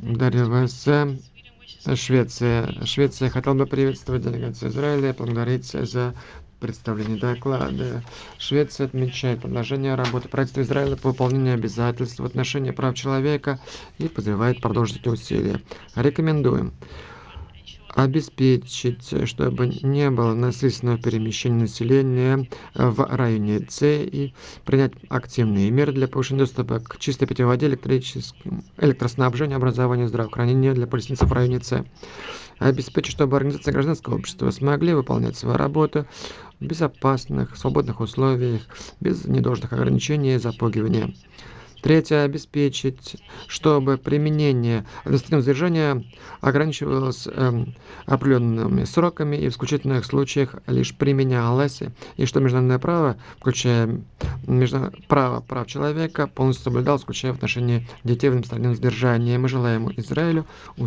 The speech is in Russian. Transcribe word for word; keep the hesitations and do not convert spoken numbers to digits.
Благодарю вас. э, Швеция. Швеция хотел бы приветствовать делегацию Израиля и поблагодарить за представление доклада. Швеция отмечает продолжение работы правительства Израиля по выполнению обязательств в отношении прав человека и призывает продолжить эти усилия. Рекомендуем обеспечить, чтобы не было насильственного перемещения населения в районе С и принять активные меры для повышения доступа к чистой питьевой воде, электрическому электроснабжению, образованию, здравоохранению для палестинцев в районе С. Обеспечить, чтобы организации гражданского общества смогли выполнять свою работу в безопасных, свободных условиях, без недолжных ограничений и запугивания. Третье. Обеспечить, чтобы применение административного задержания ограничивалось эм, определенными сроками и в исключительных случаях лишь применялось, и что международное право, включая междуна- право прав человека, полностью соблюдалось, включая в отношении детей в административном задержании. Мы желаем Израилю